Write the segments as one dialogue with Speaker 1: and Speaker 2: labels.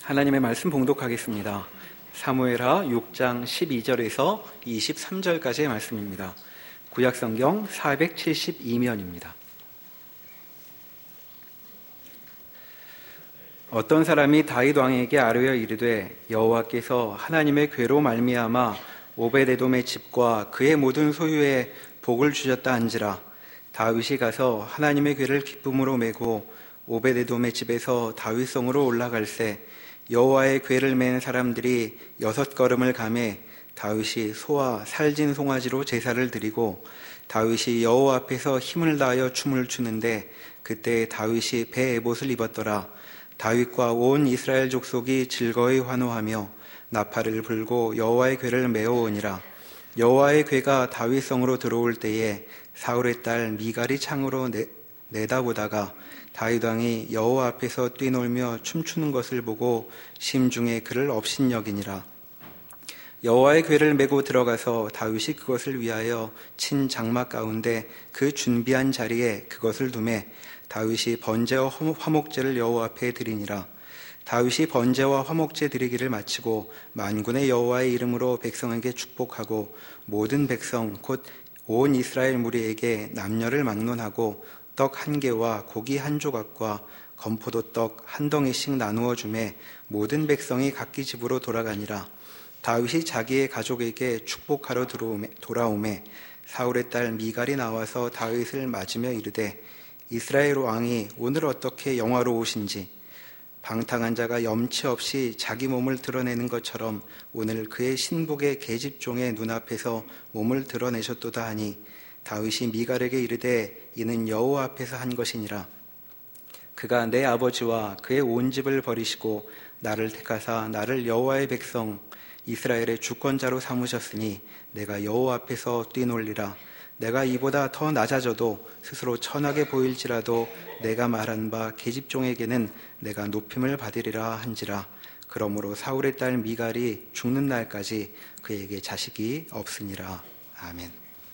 Speaker 1: 하나님의 말씀 봉독하겠습니다. 사무엘하 6장 12절에서 23절까지의 말씀입니다. 구약성경 472면입니다. 어떤 사람이 다윗 왕에게 아뢰어 이르되 여호와께서 하나님의 궤로 말미암아 오베데돔의 집과 그의 모든 소유에 복을 주셨다 한지라. 다윗이 가서 하나님의 궤를 기쁨으로 메고 오베데돔의 집에서 다윗성으로 올라갈새 여호와의 궤를 맨 사람들이 6걸음을 가매 다윗이 소와 살진 송아지로 제사를 드리고 다윗이 여호와 앞에서 힘을 다하여 춤을 추는데 그때 다윗이 배 에봇을 입었더라. 다윗과 온 이스라엘 족속이 즐거이 환호하며 나팔을 불고 여호와의 궤를 메어오니라. 여호와의 궤가 다윗성으로 들어올 때에 사울의 딸 미갈이 창으로 내다보다가 다윗 왕이 여호와 앞에서 뛰놀며 춤추는 것을 보고 심중에 그를 업신여기니라. 여호와의 궤를 메고 들어가서 다윗이 그것을 위하여 친 장막 가운데 그 준비한 자리에 그것을 두매 다윗이 번제와 화목제를 여호와 앞에 드리니라. 다윗이 번제와 화목제 드리기를 마치고 만군의 여호와의 이름으로 백성에게 축복하고 모든 백성 곧 온 이스라엘 무리에게 남녀를 막론하고 떡 1개와 고기 1조각과 건포도 떡 1덩이씩 나누어 주매 모든 백성이 각기 집으로 돌아가니라. 다윗이 자기의 가족에게 축복하러 돌아오매 사울의 딸 미갈이 나와서 다윗을 맞으며 이르되 이스라엘 왕이 오늘 어떻게 영화로우신지 방탕한 자가 염치 없이 자기 몸을 드러내는 것처럼 오늘 그의 신복의 계집종의 눈앞에서 몸을 드러내셨도다 하니 다윗이 미갈에게 이르되 이는 여호와 앞에서 한 것이니라. 그가 내 아버지와 그의 온 집을 버리시고 나를 택하사 나를 여호와의 백성 이스라엘의 주권자로 삼으셨으니 내가 여호와 앞에서 뛰놀리라. 내가 이보다 더 낮아져도 스스로 천하게 보일지라도 내가 말한 바 계집종에게는 내가 높임을 받으리라 한지라. 그러므로 사울의 딸 미갈이 죽는 날까지 그에게 자식이 없으니라. 아멘.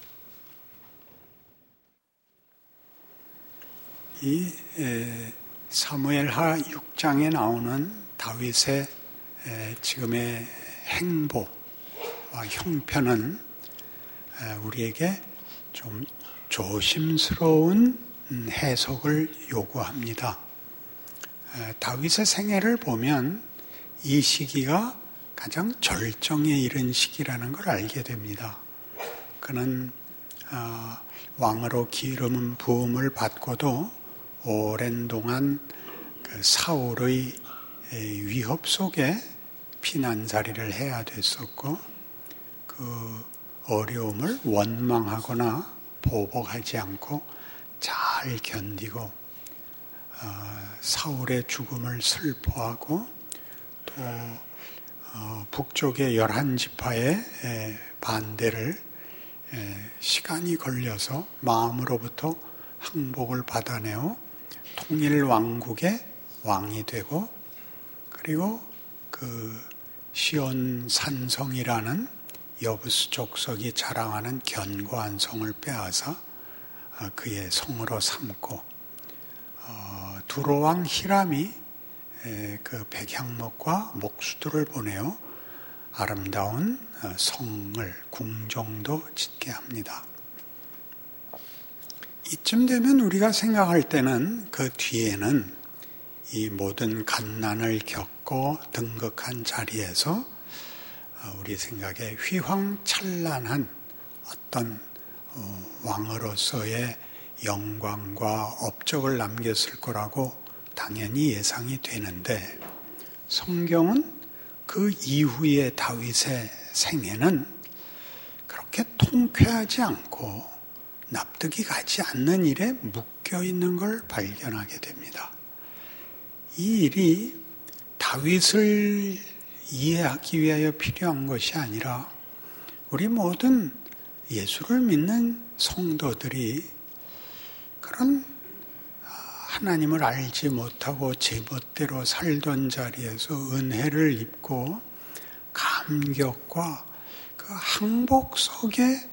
Speaker 2: 이 사무엘하 6장에 나오는 다윗의 지금의 행보와 형편은 우리에게 좀 조심스러운 해석을 요구합니다. 다윗의 생애를 보면 이 시기가 가장 절정에 이른 시기라는 걸 알게 됩니다. 그는 왕으로 기름 부음을 받고도 오랜 동안 그 사울의 위협 속에 피난살이를 해야 됐었고 그 어려움을 원망하거나 보복하지 않고 잘 견디고 사울의 죽음을 슬퍼하고 또 북쪽의 11지파의 반대를 시간이 걸려서 마음으로부터 항복을 받아내어 통일왕국의 왕이 되고 그리고 그 시온 산성이라는 여부스 족속이 자랑하는 견고한 성을 빼앗아 그의 성으로 삼고 두로왕 히람이 그 백향목과 목수들을 보내어 아름다운 성을 궁정도 짓게 합니다. 이쯤 되면 우리가 생각할 때는 그 뒤에는 이 모든 간난을 겪고 등극한 자리에서 우리 생각에 휘황찬란한 어떤 왕으로서의 영광과 업적을 남겼을 거라고 당연히 예상이 되는데 성경은 그 이후의 다윗의 생애는 그렇게 통쾌하지 않고 납득이 가지 않는 일에 묶여 있는 걸 발견하게 됩니다. 이 일이 다윗을 이해하기 위하여 필요한 것이 아니라 우리 모든 예수를 믿는 성도들이 그런 하나님을 알지 못하고 제멋대로 살던 자리에서 은혜를 입고 감격과 그 항복 속에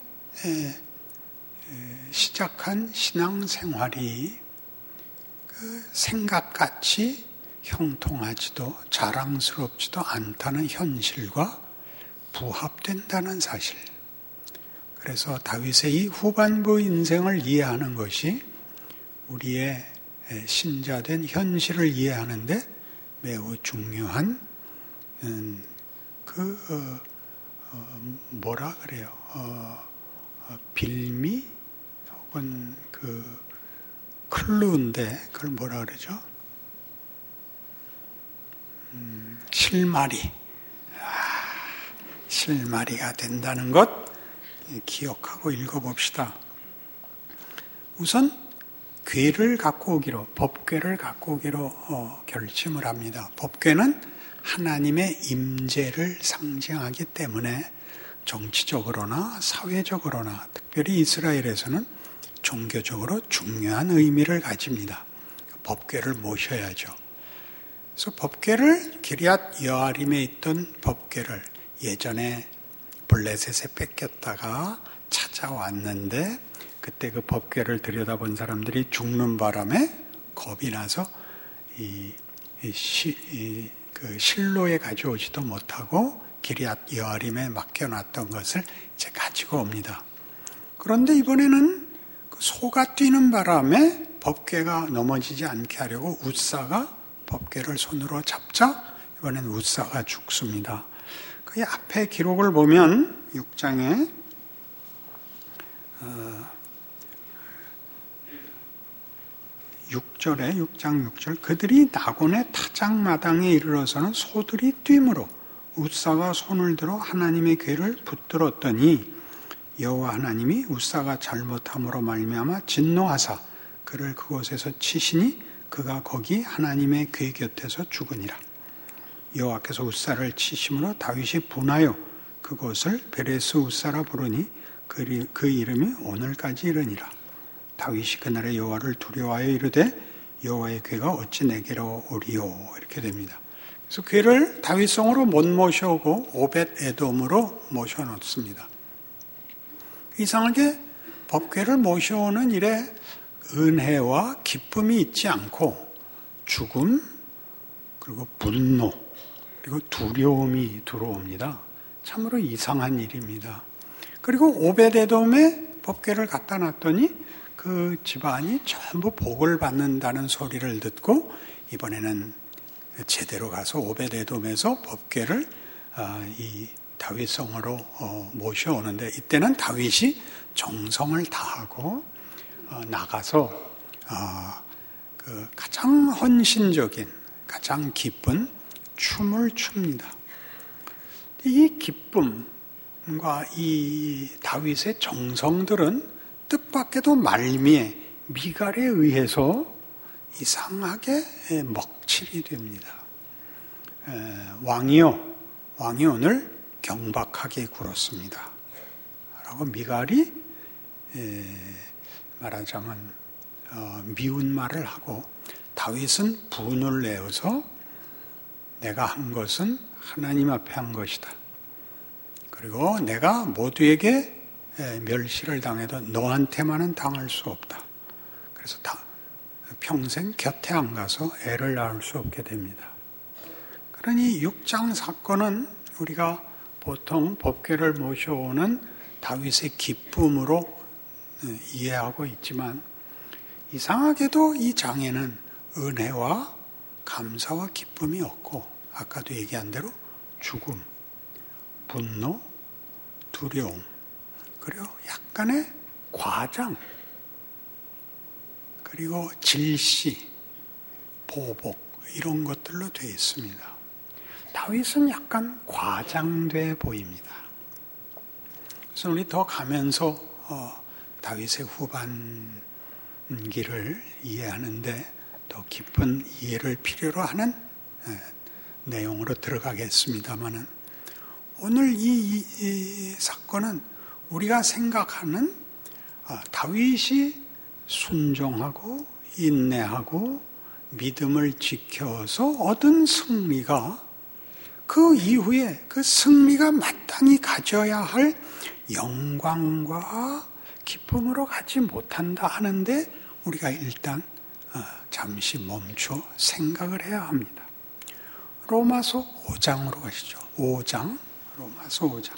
Speaker 2: 시작한 신앙생활이 그 생각같이 형통하지도 자랑스럽지도 않다는 현실과 부합된다는 사실. 그래서 다윗의 이 후반부 인생을 이해하는 것이 우리의 신자된 현실을 이해하는데 매우 중요한 뭐라 그래요? 빌미 혹은 클루인데 그걸 뭐라 그러죠? 실마리가 된다는 것 기억하고 읽어봅시다. 우선 궤를 갖고 오기로, 법궤를 갖고 오기로 결심을 합니다. 법궤는 하나님의 임재를 상징하기 때문에 정치적으로나 사회적으로나 특별히 이스라엘에서는 종교적으로 중요한 의미를 가집니다. 법궤를 모셔야죠. 그래서 법궤를 기럇 여아림에 있던 법궤를 예전에 블레셋에 뺏겼다가 찾아왔는데 그때 그 법궤를 들여다본 사람들이 죽는 바람에 겁이 나서 실로에 가져오지도 못하고 기럇 여아림에 맡겨놨던 것을 이제 가지고 옵니다. 그런데 이번에는 그 소가 뛰는 바람에 법궤가 넘어지지 않게 하려고 웃사가 법궤를 손으로 잡자 이번엔 웃사가 죽습니다. 그 앞에 기록을 보면 6장에 6장 6절 그들이 나곤의 타작마당에 이르러서는 소들이 뛰므로 웃사가 손을 들어 하나님의 궤를 붙들었더니 여호와 하나님이 웃사가 잘못함으로 말미암아 진노하사 그를 그곳에서 치시니 그가 거기 하나님의 궤 곁에서 죽으니라. 여호와께서 웃사를 치심으로 다윗이 분하여 그곳을 베레스 웃사라 부르니 그 이름이 오늘까지 이르니라. 다윗이 그날에 여호와를 두려워하여 이르되 여호와의 궤가 어찌 내게로 오리요 이렇게 됩니다. 그래서 궤를 다윗성으로 못 모셔오고 오벳 에돔으로 모셔놓습니다. 이상하게 법궤를 모셔오는 일에 은혜와 기쁨이 있지 않고 죽음 그리고 분노 그리고 두려움이 들어옵니다. 참으로 이상한 일입니다. 그리고 오벳에돔에 법궤를 갖다 놨더니 그 집안이 전부 복을 받는다는 소리를 듣고 이번에는 제대로 가서 오벳에돔에서 법궤를 이 다윗성으로 모셔오는데 이때는 다윗이 정성을 다하고 나가서 그 가장 헌신적인 가장 기쁜 춤을 춥니다. 이 기쁨과 이 다윗의 정성들은 뜻밖에도 말미에 미갈에 의해서 이상하게 먹칠이 됩니다. 왕이요 왕이 오늘 경박하게 굴었습니다. 라고 미갈이 말하자면 미운 말을 하고 다윗은 분을 내어서 내가 한 것은 하나님 앞에 한 것이다. 그리고 내가 모두에게 멸시를 당해도 너한테만은 당할 수 없다. 그래서 평생 곁에 안 가서 애를 낳을 수 없게 됩니다. 그러니 6장 사건은 우리가 보통 법궤를 모셔오는 다윗의 기쁨으로 이해하고 있지만 이상하게도 이 장에는 은혜와 감사와 기쁨이 없고 아까도 얘기한 대로 죽음, 분노, 두려움 그리고 약간의 과장 그리고 질시, 보복 이런 것들로 되어 있습니다. 다윗은 약간 과장돼 보입니다. 그래서 우리 더 가면서 다윗의 후반기를 이해하는데 더 깊은 이해를 필요로 하는 내용으로 들어가겠습니다만은 오늘 이 사건은 우리가 생각하는 다윗이 순종하고 인내하고 믿음을 지켜서 얻은 승리가 그 이후에 그 승리가 마땅히 가져야 할 영광과 기쁨으로 가지 못한다 하는데 우리가 일단 잠시 멈춰 생각을 해야 합니다. 로마서 5장으로 가시죠. 5장, 로마서 5장.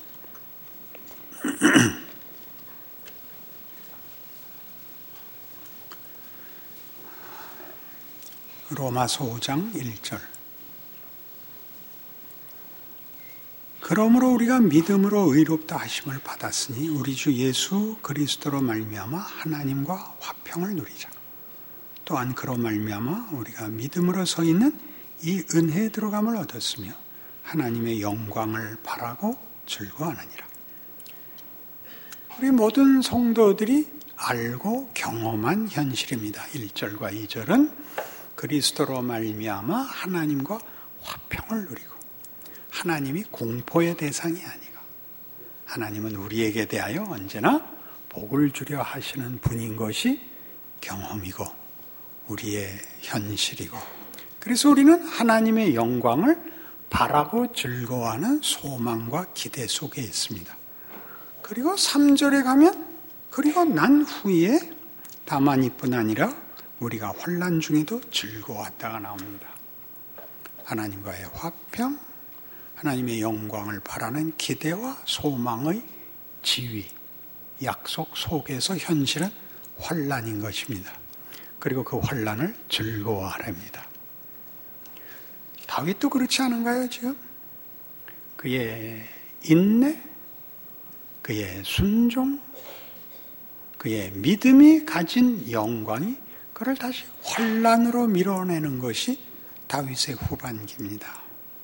Speaker 2: 로마서 5장 1절. 그러므로 우리가 믿음으로 의롭다 하심을 받았으니 우리 주 예수 그리스도로 말미암아 하나님과 화평을 누리자. 또한 그로 말미암아 우리가 믿음으로 서 있는 이 은혜에 들어감을 얻었으며 하나님의 영광을 바라고 즐거워하느니라. 우리 모든 성도들이 알고 경험한 현실입니다. 1절과 2절은 그리스도로 말미암아 하나님과 화평을 누리고 하나님이 공포의 대상이 아니고 하나님은 우리에게 대하여 언제나 복을 주려 하시는 분인 것이 경험이고 우리의 현실이고 그래서 우리는 하나님의 영광을 바라고 즐거워하는 소망과 기대 속에 있습니다. 그리고 3절에 가면 그리고 난 후에 다만 이뿐 아니라 우리가 환난 중에도 즐거워한다가 나옵니다. 하나님과의 화평, 하나님의 영광을 바라는 기대와 소망의 지위, 약속 속에서 현실은 환난인 것입니다. 그리고 그 환난을 즐거워하랍니다. 다윗도 그렇지 않은가요, 지금? 그의 인내, 그의 순종, 그의 믿음이 가진 영광이 그를 다시 환난으로 밀어내는 것이 다윗의 후반기입니다.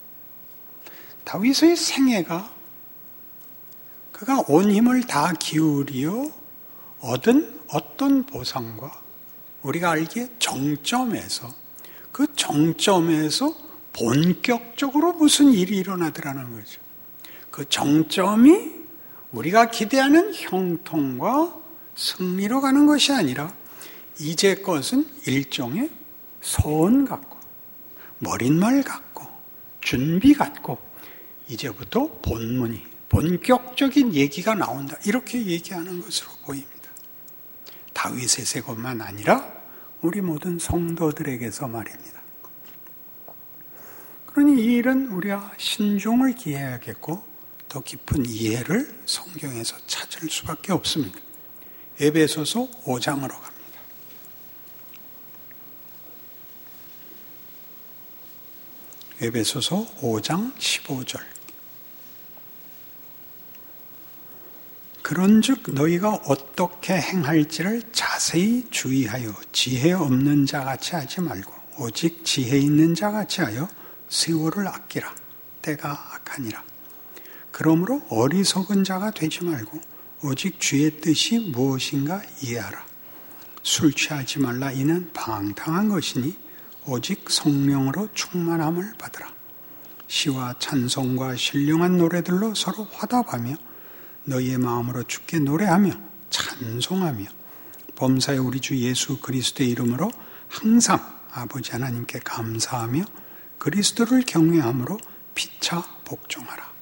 Speaker 2: 다윗의 생애가 그가 온 힘을 다 기울여 얻은 어떤 보상과 우리가 알기에 정점에서 그 정점에서 본격적으로 무슨 일이 일어나더라는 거죠. 그 정점이 우리가 기대하는 형통과 승리로 가는 것이 아니라 이제 것은 일종의 소원 같고 머릿말 같고 준비 같고 이제부터 본문이 본격적인 얘기가 나온다 이렇게 얘기하는 것으로 보입니다. 다윗의 세것만 아니라 우리 모든 성도들에게서 말입니다. 그러니 이 일은 우리가 신중을 기해야겠고 더 깊은 이해를 성경에서 찾을 수밖에 없습니다. 에베소서 5장으로 갑니다. 에베소서 5장 15절. 그런즉 너희가 어떻게 행할지를 자세히 주의하여 지혜 없는 자같이 하지 말고 오직 지혜 있는 자같이 하여 세월을 아끼라. 때가 악하니라. 그러므로 어리석은 자가 되지 말고 오직 주의 뜻이 무엇인가 이해하라. 술 취하지 말라. 이는 방탕한 것이니 오직 성령으로 충만함을 받으라. 시와 찬송과 신령한 노래들로 서로 화답하며 너희의 마음으로 주께 노래하며 찬송하며 범사에 우리 주 예수 그리스도의 이름으로 항상 아버지 하나님께 감사하며 그리스도를 경외함으로 피차 복종하라.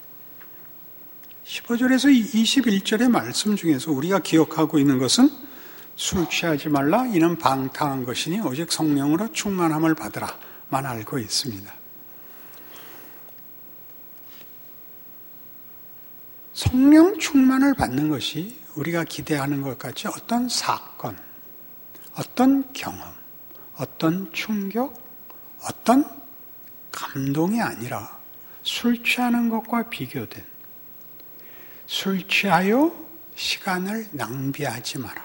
Speaker 2: 15절에서 21절의 말씀 중에서 우리가 기억하고 있는 것은 술 취하지 말라. 이는 방탕한 것이니 오직 성령으로 충만함을 받으라만 알고 있습니다. 성령 충만을 받는 것이 우리가 기대하는 것 같이 어떤 사건, 어떤 경험, 어떤 충격, 어떤 감동이 아니라 술 취하는 것과 비교된 술 취하여 시간을 낭비하지 마라.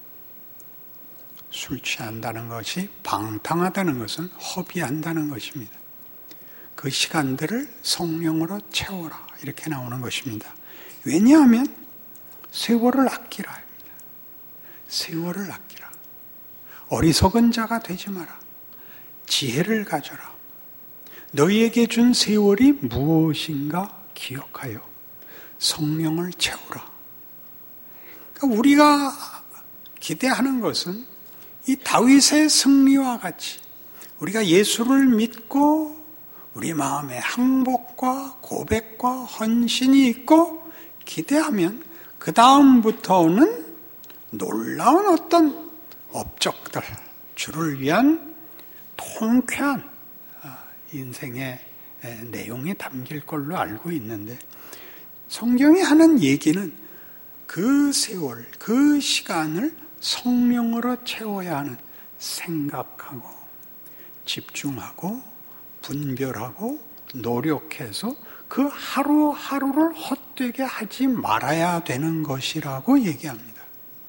Speaker 2: 술 취한다는 것이 방탕하다는 것은 허비한다는 것입니다. 그 시간들을 성령으로 채워라. 이렇게 나오는 것입니다. 왜냐하면 세월을 아끼라 합니다. 세월을 아끼라. 어리석은 자가 되지 마라. 지혜를 가져라. 너희에게 준 세월이 무엇인가 기억하여 성령을 채우라. 그러니까 우리가 기대하는 것은 이 다윗의 승리와 같이 우리가 예수를 믿고 우리 마음에 항복과 고백과 헌신이 있고 기대하면 그 다음부터는 놀라운 어떤 업적들, 주를 위한 통쾌한 인생의 내용이 담길 걸로 알고 있는데, 성경이 하는 얘기는 그 세월, 그 시간을 성령으로 채워야 하는, 생각하고 집중하고 분별하고 노력해서 그 하루하루를 헛되게 하지 말아야 되는 것이라고 얘기합니다.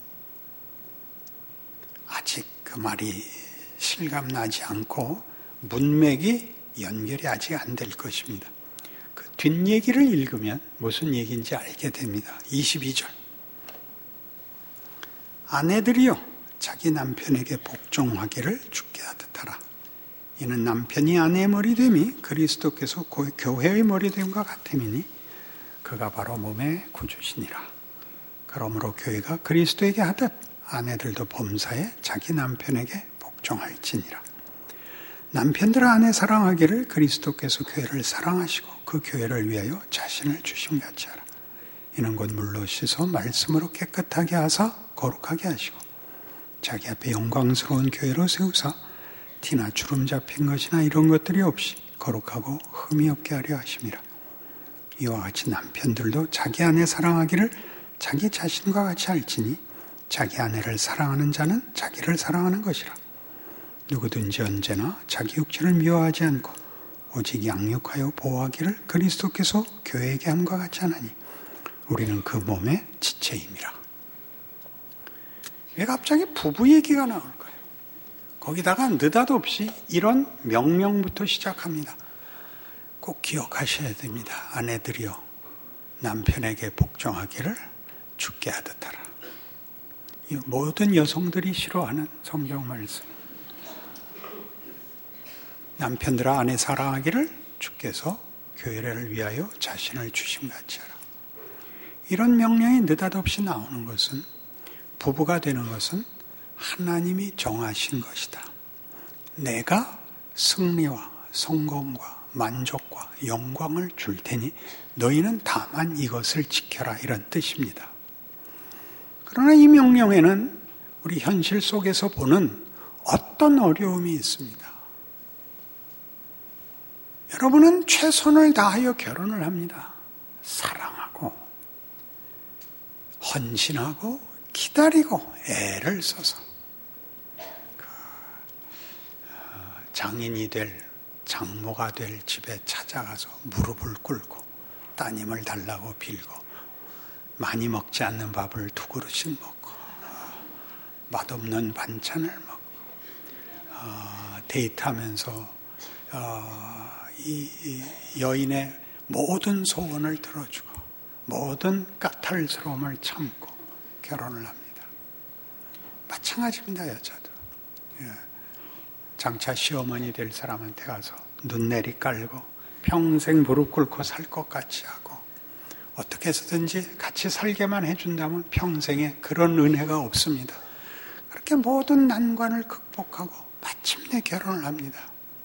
Speaker 2: 아직 그 말이 실감나지 않고 문맥이 연결이 아직 안 될 것입니다. 그 뒷얘기를 읽으면 무슨 얘기인지 알게 됩니다. 22절. 아내들이여 자기 남편에게 복종하기를 주께 하듯 하라. 이는 남편이 아내의 머리됨이 그리스도께서 교회의 머리됨과 같음이니 그가 바로 몸의 구주시니라. 그러므로 교회가 그리스도에게 하듯 아내들도 범사에 자기 남편에게 복종할지니라. 남편들아 아내 사랑하기를 그리스도께서 교회를 사랑하시고 그 교회를 위하여 자신을 주심 같이 하라. 이는 곧 물로 씻어 말씀으로 깨끗하게 하사 거룩하게 하시고 자기 앞에 영광스러운 교회로 세우사 티나 주름 잡힌 것이나 이런 것들이 없이 거룩하고 흠이 없게 하려 하심이라. 이와 같이 남편들도 자기 아내 사랑하기를 자기 자신과 같이 할지니 자기 아내를 사랑하는 자는 자기를 사랑하는 것이라. 누구든지 언제나 자기 육체를 미워하지 않고 오직 양육하여 보호하기를 그리스도께서 교회에게 함과 같이 하나니 우리는 그 몸의 지체임이라. 왜 갑자기 부부 얘기가 나올까요? 거기다가 느닷없이 이런 명령부터 시작합니다. 꼭 기억하셔야 됩니다. 아내들이여 남편에게 복종하기를 주께 하듯 하라. 이 모든 여성들이 싫어하는 성경 말씀. 남편들아 아내 사랑하기를 주께서 교회를 위하여 자신을 주심같이 하라. 이런 명령이 느닷없이 나오는 것은, 부부가 되는 것은 하나님이 정하신 것이다. 내가 승리와 성공과 만족과 영광을 줄 테니 너희는 다만 이것을 지켜라, 이런 뜻입니다. 그러나 이 명령에는 우리 현실 속에서 보는 어떤 어려움이 있습니다. 여러분은 최선을 다하여 결혼을 합니다. 사랑하고 헌신하고 기다리고 애를 써서 장인이 될, 장모가 될 집에 찾아가서 무릎을 꿇고 따님을 달라고 빌고 많이 먹지 않는 밥을 2그릇씩 먹고 맛없는 반찬을 먹고 데이트하면서 이 여인의 모든 소원을 들어주고 모든 까탈스러움을 참고 결혼을 합니다. 마찬가지입니다. 여자도. 장차 시어머니 될 사람한테 가서 눈내리 깔고 평생 무릎 꿇고 살 것 같이 하고 어떻게 해서든지 같이 살게만 해준다면 평생에 그런 은혜가 없습니다. 그렇게 모든 난관을 극복하고 마침내 결혼을 합니다.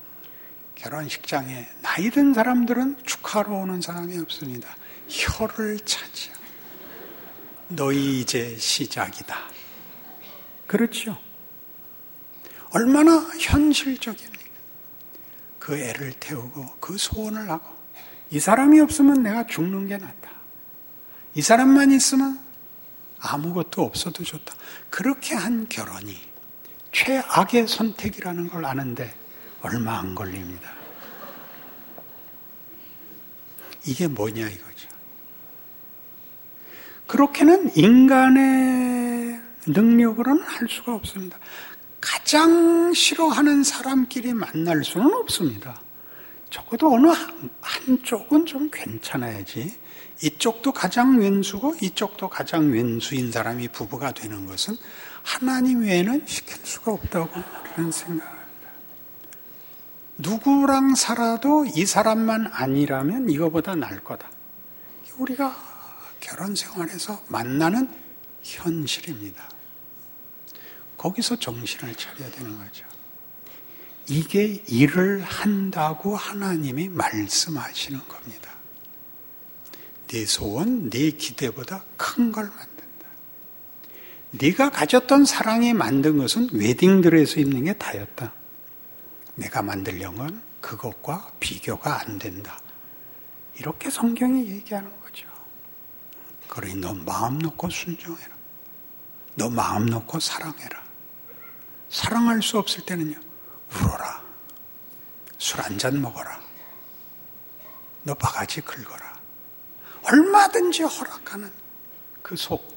Speaker 2: 결혼식장에 나이 든 사람들은 축하로 오는 사람이 없습니다. 혀를 차지하고 너희 이제 시작이다. 그렇죠? 얼마나 현실적입니까? 그 애를 태우고 그 소원을 하고 이 사람이 없으면 내가 죽는 게 낫다. 이 사람만 있으면 아무것도 없어도 좋다. 그렇게 한 결혼이 최악의 선택이라는 걸 아는데 얼마 안 걸립니다. 이게 뭐냐 이거죠. 그렇게는 인간의 능력으로는 할 수가 없습니다. 가장 싫어하는 사람끼리 만날 수는 없습니다. 적어도 어느 한쪽은 좀 괜찮아야지. 이쪽도 가장 왼수고 이쪽도 가장 왼수인 사람이 부부가 되는 것은 하나님 외에는 시킬 수가 없다고 그런 생각합니다. 누구랑 살아도 이 사람만 아니라면 이거보다 나을 거다. 우리가 결혼 생활에서 만나는 현실입니다. 거기서 정신을 차려야 되는 거죠. 이게 일을 한다고 하나님이 말씀하시는 겁니다. 네 소원, 네 기대보다 큰 걸 만든다. 네가 가졌던 사랑이 만든 것은 웨딩드레스 입는 게 다였다. 내가 만들려는 건 그것과 비교가 안 된다. 이렇게 성경이 얘기하는 거죠. 그러니 너 마음 놓고 순종해라. 너 마음 놓고 사랑해라. 사랑할 수 없을 때는요, 울어라. 술 한잔 먹어라. 너 바가지 긁어라. 얼마든지 허락하는 그 속.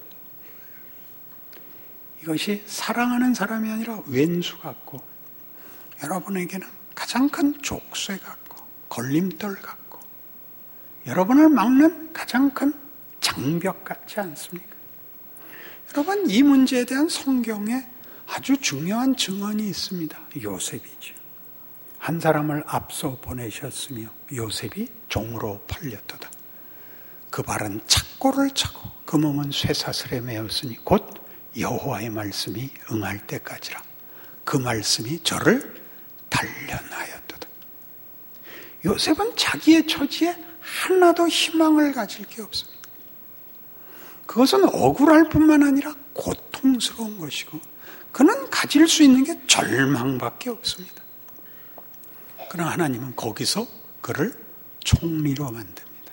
Speaker 2: 이것이 사랑하는 사람이 아니라 왼수 같고, 여러분에게는 가장 큰 족쇄 같고, 걸림돌 같고, 여러분을 막는 가장 큰 장벽 같지 않습니까? 여러분, 이 문제에 대한 성경에 아주 중요한 증언이 있습니다. 요셉이죠. 한 사람을 앞서 보내셨으며 요셉이 종으로 팔렸도다. 그 발은 착고를 차고 그 몸은 쇠사슬에 매었으니 곧 여호와의 말씀이 응할 때까지라. 그 말씀이 저를 단련하였도다. 요셉은 자기의 처지에 하나도 희망을 가질 게 없습니다. 그것은 억울할 뿐만 아니라 고통스러운 것이고 그는 가질 수 있는 게 절망밖에 없습니다. 그러나 하나님은 거기서 그를 총리로 만듭니다.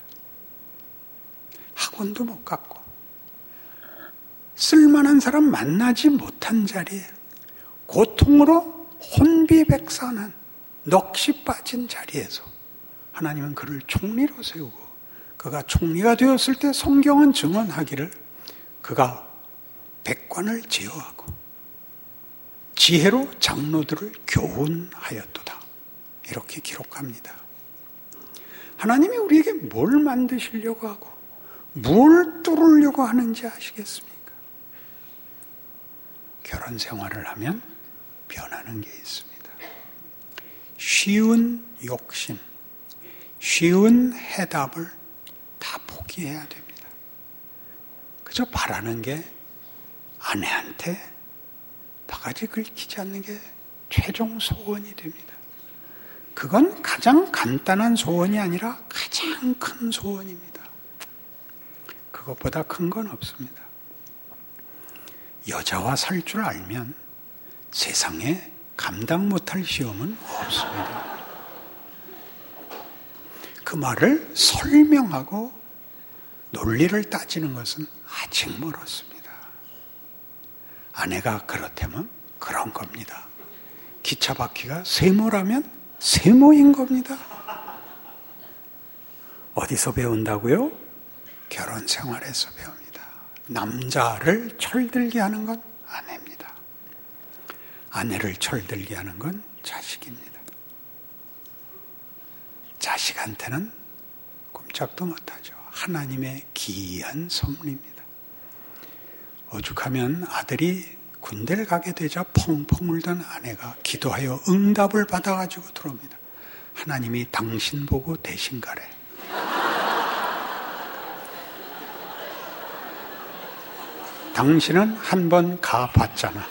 Speaker 2: 학원도 못 갔고 쓸만한 사람 만나지 못한 자리에 고통으로 혼비백산한 넋이 빠진 자리에서 하나님은 그를 총리로 세우고 그가 총리가 되었을 때 성경은 증언하기를 그가 백관을 제어하고 지혜로 장로들을 교훈하였도다. 이렇게 기록합니다. 하나님이 우리에게 뭘 만드시려고 하고 뭘 뚫으려고 하는지 아시겠습니까? 결혼 생활을 하면 변하는 게 있습니다. 쉬운 욕심, 쉬운 해답을 다 포기해야 됩니다. 그저 바라는 게 아내한테 바가지 긁히지 않는 게 최종 소원이 됩니다. 그건 가장 간단한 소원이 아니라 가장 큰 소원입니다. 그것보다 큰 건 없습니다. 여자와 살 줄 알면 세상에 감당 못할 시험은 없습니다. 그 말을 설명하고 논리를 따지는 것은 아직 멀었습니다. 아내가 그렇다면 그런 겁니다. 기차 바퀴가 세모라면 세모인 겁니다. 어디서 배운다고요? 결혼 생활에서 배웁니다. 남자를 철들게 하는 건 아내입니다. 아내를 철들게 하는 건 자식입니다. 자식한테는 꼼짝도 못하죠. 하나님의 기이한 선물입니다. 오죽하면 아들이 군대를 가게 되자 펑펑 울던 아내가 기도하여 응답을 받아가지고 들어옵니다. 하나님이 당신 보고 대신 가래. 당신은 한 번 가봤잖아.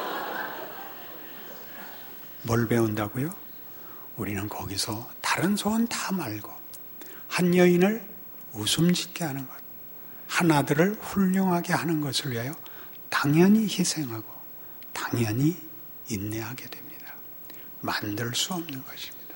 Speaker 2: 뭘 배운다고요? 우리는 거기서 다른 소원 다 말고 한 여인을 웃음 짓게 하는 것, 한 아들을 훌륭하게 하는 것을 위하여 당연히 희생하고 당연히 인내하게 됩니다. 만들 수 없는 것입니다.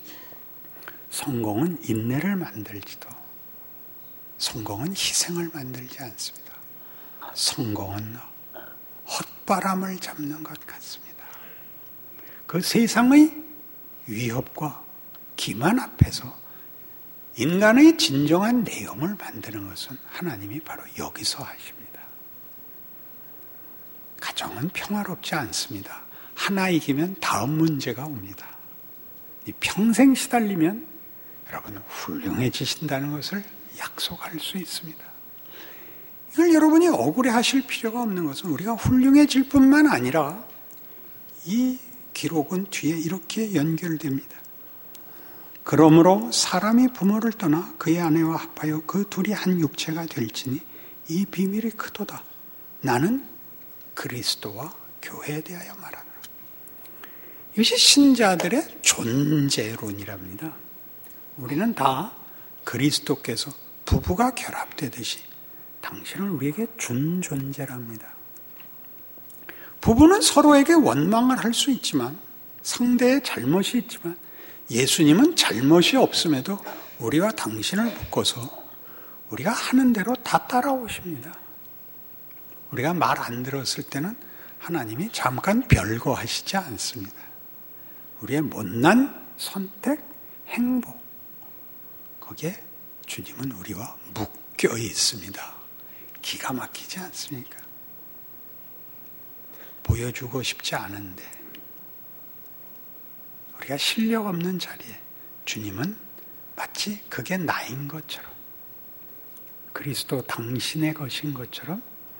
Speaker 2: 성공은 인내를 만들지도 성공은 희생을 만들지 않습니다. 성공은 헛바람을 잡는 것 같습니다. 그 세상의 위협과 기만 앞에서 인간의 진정한 내용을 만드는 것은 하나님이 바로 여기서 하십니다. 가정은 평화롭지 않습니다. 하나 이기면 다음 문제가 옵니다. 평생 시달리면 여러분 훌륭해지신다는 것을 약속할 수 있습니다. 이걸 여러분이 억울해하실 필요가 없는 것은 우리가 훌륭해질 뿐만 아니라 이 기록은 뒤에 이렇게 연결됩니다. 그러므로 사람이 부모를 떠나 그의 아내와 합하여 그 둘이 한 육체가 될지니 이 비밀이 크도다. 나는 그리스도와 교회에 대하여 말하노라. 이것이 신자들의 존재론이랍니다. 우리는 다 그리스도께서 부부가 결합되듯이 당신은 우리에게 준 존재랍니다. 부부는 서로에게 원망을 할 수 있지만, 상대의 잘못이 있지만, 예수님은 잘못이 없음에도 우리와 당신을 묶어서 우리가 하는 대로 다 따라오십니다. 우리가 말 안 들었을 때는 하나님이 잠깐 별거하시지 않습니다. 우리의 못난 선택, 행복, 거기에 주님은 우리와 묶여 있습니다. 기가 막히지 않습니까? 보여주고 싶지 않은데 우리가 실력 없는 자리에 주님은 마치 그게 나인 것처럼, 그리스도 당신의 것인 것처럼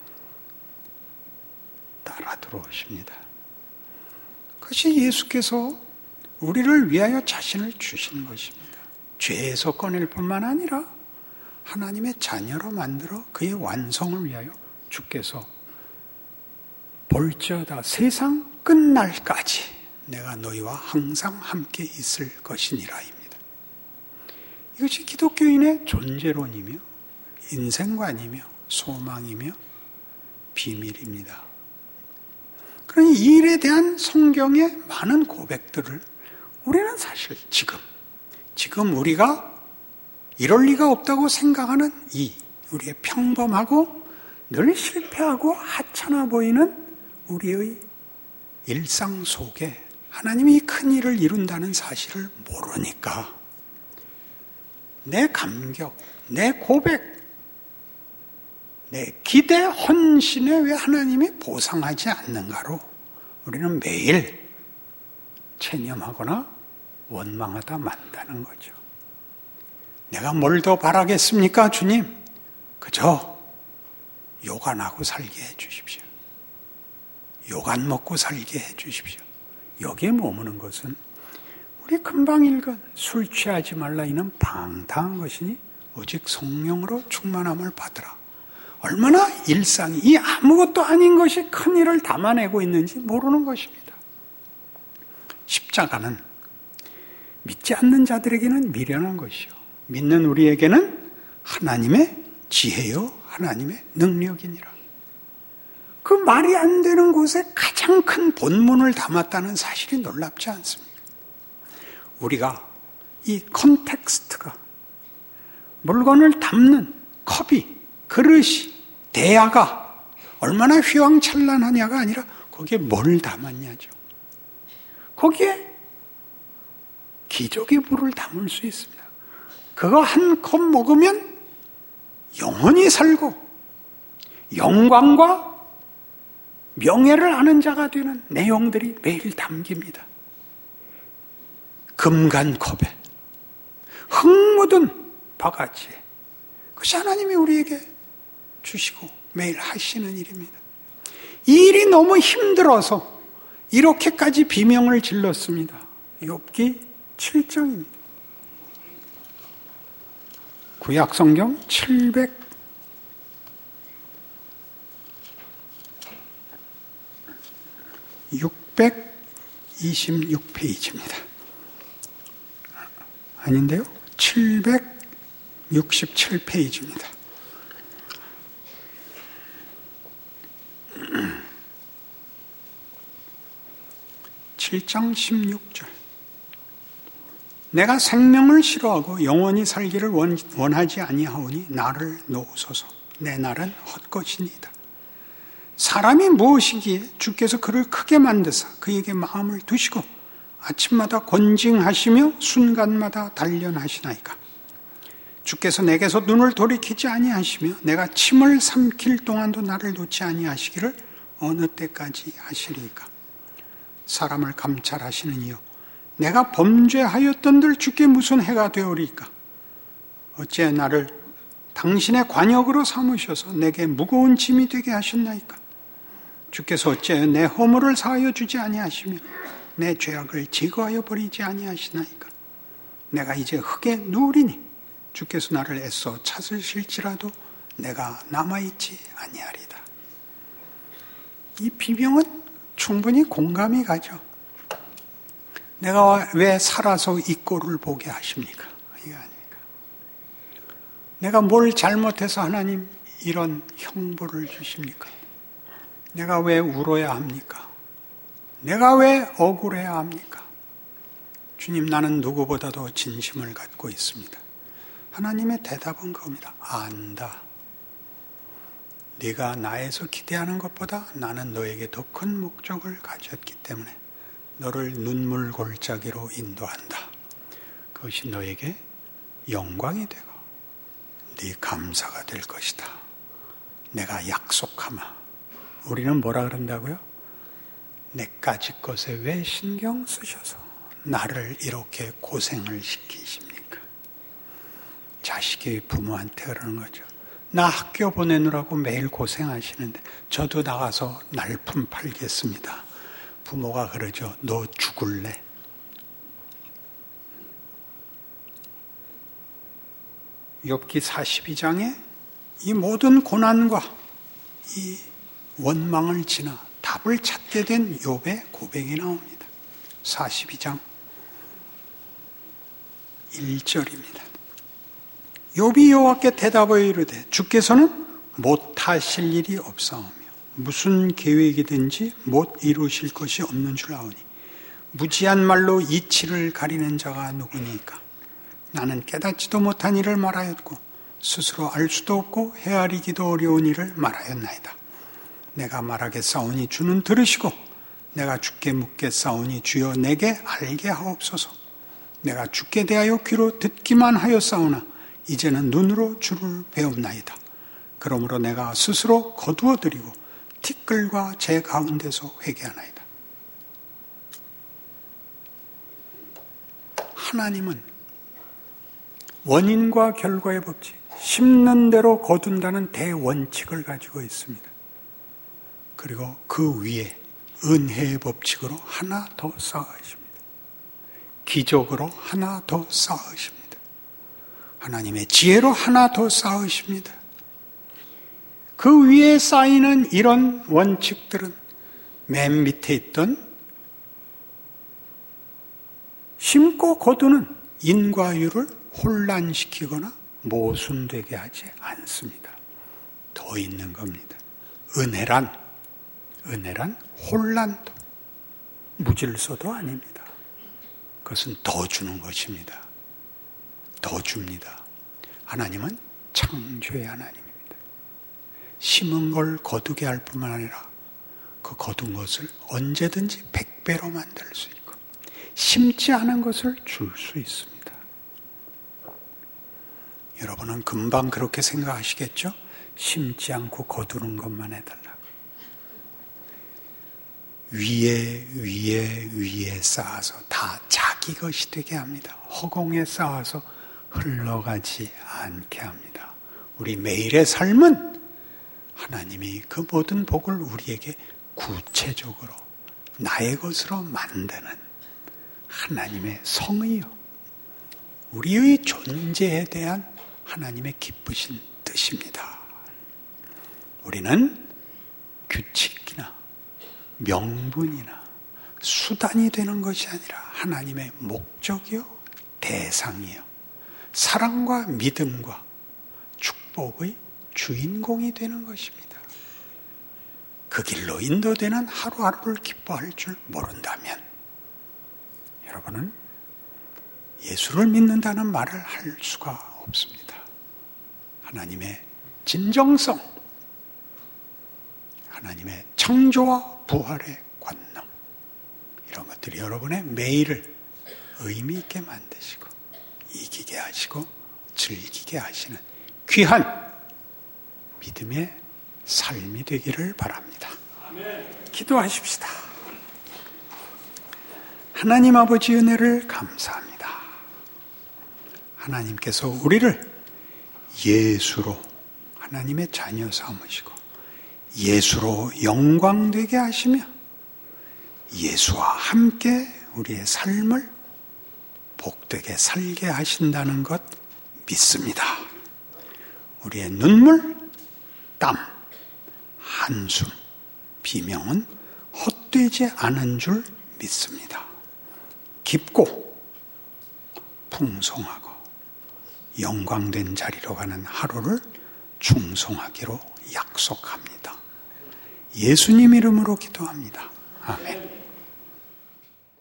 Speaker 2: 따라 들어오십니다. 그것이 예수께서 우리를 위하여 자신을 주신 것입니다. 죄에서 꺼낼 뿐만 아니라 하나님의 자녀로 만들어 그의 완성을 위하여 주께서 볼지어다 세상 끝날까지 내가 너희와 항상 함께 있을 것이니라입니다. 이것이 기독교인의 존재론이며 인생관이며 소망이며 비밀입니다. 그러니 이 일에 대한 성경의 많은 고백들을 우리는 사실 지금 우리가 이럴 리가 없다고 생각하는 이 우리의 평범하고 늘 실패하고 하찮아 보이는 우리의 일상 속에 하나님이 큰 일을 이룬다는 사실을 모르니까 내 감격, 내 고백, 내 기대, 헌신에 왜 하나님이 보상하지 않는가로 우리는 매일 체념하거나 원망하다 만다는 거죠. 내가 뭘 더 바라겠습니까, 주님? 그저 욕 안 하고 살게 해주십시오. 욕 안 먹고 살게 해주십시오. 여기에 머무는 것은 우리 금방 읽은 술 취하지 말라 이는 방탕한 것이니 오직 성령으로 충만함을 받으라. 얼마나 일상이 이 아무것도 아닌 것이 큰 일을 담아내고 있는지 모르는 것입니다. 십자가는 믿지 않는 자들에게는 미련한 것이요, 믿는 우리에게는 하나님의 지혜요 하나님의 능력이니라. 그 말이 안 되는 곳에 가장 큰 본문을 담았다는 사실이 놀랍지 않습니까? 우리가 이 컨텍스트가 물건을 담는 컵이, 그릇이, 대야가 얼마나 휘황찬란하냐가 아니라 거기에 뭘 담았냐죠. 거기에 기적의 물을 담을 수 있습니다. 그거 한 컵 먹으면 영원히 살고 영광과 명예를 아는 자가 되는 내용들이 매일 담깁니다. 금간컵에 흙 묻은 바가지에 그것이 하나님이 우리에게 주시고 매일 하시는 일입니다. 이 일이 너무 힘들어서 이렇게까지 비명을 질렀습니다. 욥기 7장입니다. 구약성경 626페이지입니다. 아닌데요? 767페이지입니다. 7장 16절. 내가 생명을 싫어하고 영원히 살기를 원하지 아니하오니 나를 놓으소서. 내 날은 헛것이니이다. 사람이 무엇이기에 주께서 그를 크게 만드사 그에게 마음을 두시고 아침마다 권징하시며 순간마다 단련하시나이까. 주께서 내게서 눈을 돌이키지 아니하시며 내가 침을 삼킬 동안도 나를 놓지 아니하시기를 어느 때까지 하시리이까. 사람을 감찰하시는 이여 내가 범죄하였던들 주께 무슨 해가 되오리이까. 어찌 나를 당신의 관역으로 삼으셔서 내게 무거운 짐이 되게 하셨나이까. 주께서 어찌 내 허물을 사하여 주지 아니하시며 내 죄악을 제거하여 버리지 아니하시나이까. 내가 이제 흙에 누우리니 주께서 나를 애써 찾으실지라도 내가 남아있지 아니하리다. 이 비명은 충분히 공감이 가죠. 내가 왜 살아서 이 꼴을 보게 하십니까? 이거 아닙니까? 내가 뭘 잘못해서 하나님 이런 형벌을 주십니까? 내가 왜 울어야 합니까? 내가 왜 억울해야 합니까? 주님, 나는 누구보다도 진심을 갖고 있습니다. 하나님의 대답은 그겁니다. 안다. 네가 나에서 기대하는 것보다 나는 너에게 더 큰 목적을 가졌기 때문에 너를 눈물 골짜기로 인도한다. 그것이 너에게 영광이 되고 네 감사가 될 것이다. 내가 약속하마. 우리는 뭐라 그런다고요? 내까지 것에 왜 신경 쓰셔서 나를 이렇게 고생을 시키십니까? 자식이 부모한테 그러는 거죠. 나 학교 보내느라고 매일 고생하시는데 저도 나가서 날품 팔겠습니다. 부모가 그러죠. 너 죽을래? 욥기 42장에 이 모든 고난과 이 원망을 지나 답을 찾게 된 욥의 고백이 나옵니다. 42장 1절입니다. 욥이 여호와께 대답하여 이르되 주께서는 못하실 일이 없사오며 무슨 계획이든지 못 이루실 것이 없는 줄 아오니 무지한 말로 이치를 가리는 자가 누구니까? 나는 깨닫지도 못한 일을 말하였고 스스로 알 수도 없고 헤아리기도 어려운 일을 말하였나이다. 내가 말하겠사오니 주는 들으시고 내가 주께 묻겠사오니 주여 내게 알게 하옵소서. 내가 주께 대하여 귀로 듣기만 하였사오나 이제는 눈으로 주를 배웁나이다. 그러므로 내가 스스로 거두어드리고 티끌과 제 가운데서 회개하나이다. 하나님은 원인과 결과의 법칙, 심는 대로 거둔다는 대원칙을 가지고 있습니다. 그리고 그 위에 은혜의 법칙으로 하나 더 쌓으십니다. 기적으로 하나 더 쌓으십니다. 하나님의 지혜로 하나 더 쌓으십니다. 그 위에 쌓이는 이런 원칙들은 맨 밑에 있던 심고 거두는 인과 유를 혼란시키거나 모순되게 하지 않습니다. 더 있는 겁니다. 은혜란 혼란도 무질서도 아닙니다. 그것은 더 주는 것입니다. 더 줍니다. 하나님은 창조의 하나님입니다. 심은 걸 거두게 할 뿐만 아니라 그 거둔 것을 언제든지 100배로 만들 수 있고 심지 않은 것을 줄 수 있습니다. 여러분은 금방 그렇게 생각하시겠죠? 심지 않고 거두는 것만 해달라고. 위에 쌓아서 다 자기 것이 되게 합니다. 허공에 쌓아서 흘러가지 않게 합니다. 우리 매일의 삶은 하나님이 그 모든 복을 우리에게 구체적으로 나의 것으로 만드는 하나님의 성의요. 우리의 존재에 대한 하나님의 기쁘신 뜻입니다. 우리는 규칙이나 명분이나 수단이 되는 것이 아니라 하나님의 목적이요, 대상이요, 사랑과 믿음과 축복의 주인공이 되는 것입니다. 그 길로 인도되는 하루하루를 기뻐할 줄 모른다면 여러분은 예수를 믿는다는 말을 할 수가 없습니다. 하나님의 진정성, 하나님의 창조와 부활의 권능, 이런 것들이 여러분의 매일을 의미 있게 만드시고 이기게 하시고 즐기게 하시는 귀한 믿음의 삶이 되기를 바랍니다. 기도하십시다. 하나님 아버지 은혜를 감사합니다. 하나님께서 우리를 예수로 하나님의 자녀 삼으시고 예수로 영광되게 하시며 예수와 함께 우리의 삶을 복되게 살게 하신다는 것 믿습니다. 우리의 눈물, 땀, 한숨, 비명은 헛되지 않은 줄 믿습니다. 깊고 풍성하고 영광된 자리로 가는 하루를 충성하기로 약속합니다. 예수님 이름으로 기도합니다. 아멘.